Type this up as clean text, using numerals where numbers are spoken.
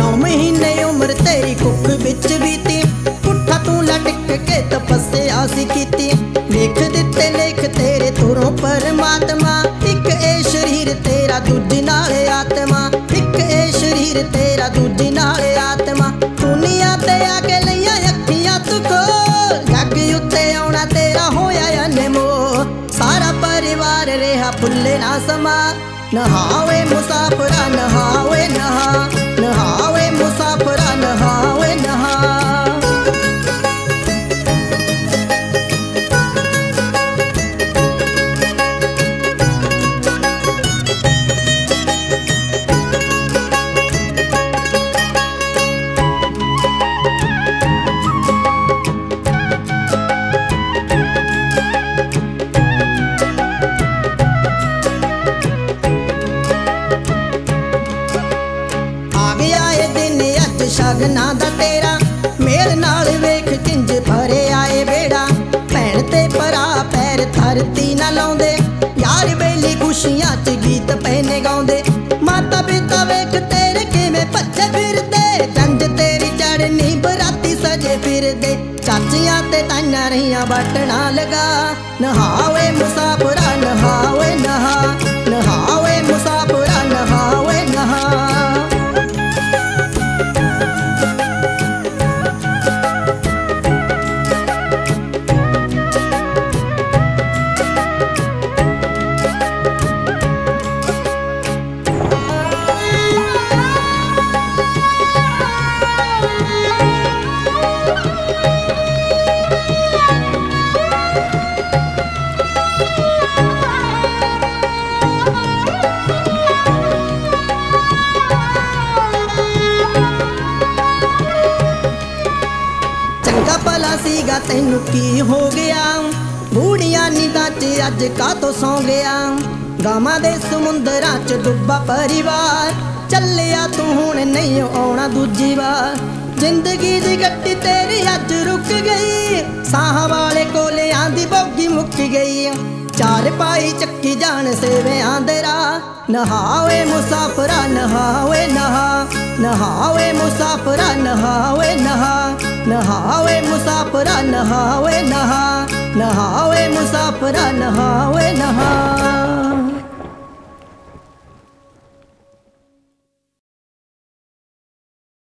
9 महीने उम्र तेरी कुख बिच बीती, पुट्ठा तू लटक के तपस्या सी कीती। लिख दिते लेख तेरे तुरों परमात्मा, एक ए शरीर तेरा दूजे नाल आत्मा, एक ए शरीर तेरा दूजे नाल आत्मा। दुनिया ते आके लईया अखियां तू खोल, जग उत्ते आउणा तेरा होया अनमोल। सारा परिवार रेहा भुल्ले ना समा, नहावे मुसाफरा नहावे नहा, नहावे मुसाफरा नहावे नहा। शगना दा तेरा मेल नाल वेख किंज भरे आए बेड़ा। भैन ते भरा पैर धरती ना लाउंदे, यार बेली खुशियां च गीत पैने गाउंदे। माता पिता वेख तेरे किवें भज्जे फिरदे, जंज तेरी चढ़नी बराती सजे फिरदे। चाचियां ते ताइयां रहियां बटना लगा, नहावे मुसाफरा नहावे नहा, नहावे मुसाफरा नहावे नहा। सीगा तैनू की हो गया, बूढ़िया नींदां च अज कातों सौ गया। गावां दे समुंदरां च डुब्बा परिवार, चलिया तू हुण नहीं आउणा दूजी बार। जिंदगी दी गड्डी तेरी अज रुक गई, साह वाले कोले आंदी बोगी मुक गई। चार पाई चक्की जान सेवियां दे राह, नहावे मुसाफरा नहावे नहा, नहावे मुसाफरा नहावे नहा, नहावे मुसाफरा नहावे नहा, नहावे मुसाफरा।